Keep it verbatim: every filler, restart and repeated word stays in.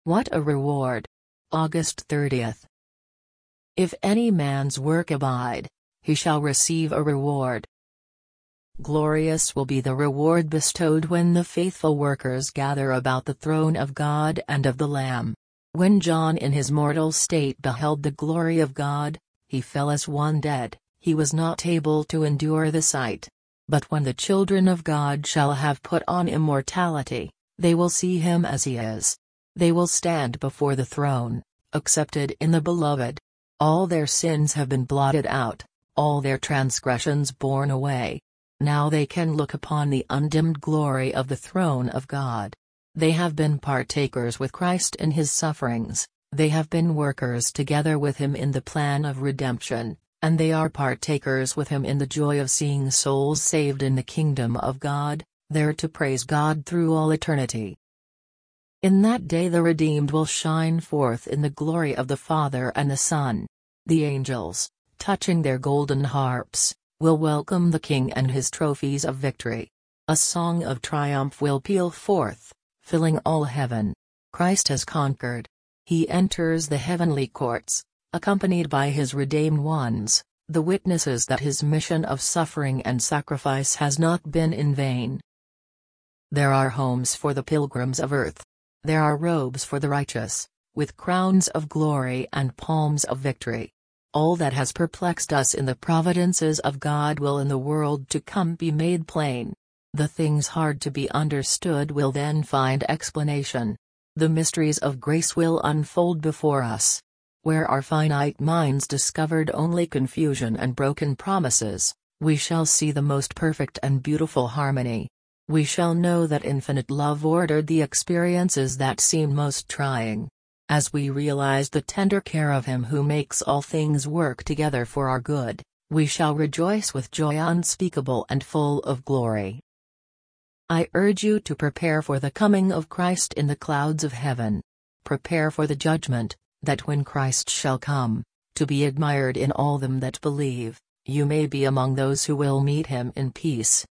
What a reward! August thirtieth. If any man's work abide, he shall receive a reward. Glorious will be the reward bestowed when the faithful workers gather about the throne of God and of the Lamb. When John in his mortal state beheld the glory of God, he fell as one dead, he was not able to endure the sight. But when the children of God shall have put on immortality, they will see him as he is. They will stand before the throne, accepted in the Beloved. All their sins have been blotted out, all their transgressions borne away. Now they can look upon the undimmed glory of the throne of God. They have been partakers with Christ in his sufferings, they have been workers together with him in the plan of redemption, and they are partakers with him in the joy of seeing souls saved in the kingdom of God, there to praise God through all eternity. In that day the redeemed will shine forth in the glory of the Father and the Son. The angels, touching their golden harps, will welcome the King and his trophies of victory. A song of triumph will peal forth, filling all heaven. Christ has conquered. He enters the heavenly courts, accompanied by his redeemed ones, the witnesses that his mission of suffering and sacrifice has not been in vain. There are homes for the pilgrims of earth. There are robes for the righteous, with crowns of glory and palms of victory. All that has perplexed us in the providences of God will in the world to come be made plain. The things hard to be understood will then find explanation. The mysteries of grace will unfold before us. Where our finite minds discovered only confusion and broken promises, we shall see the most perfect and beautiful harmony. We shall know that infinite love ordered the experiences that seem most trying. As we realize the tender care of him who makes all things work together for our good, we shall rejoice with joy unspeakable and full of glory. I urge you to prepare for the coming of Christ in the clouds of heaven. Prepare for the judgment, that when Christ shall come, to be admired in all them that believe, you may be among those who will meet him in peace.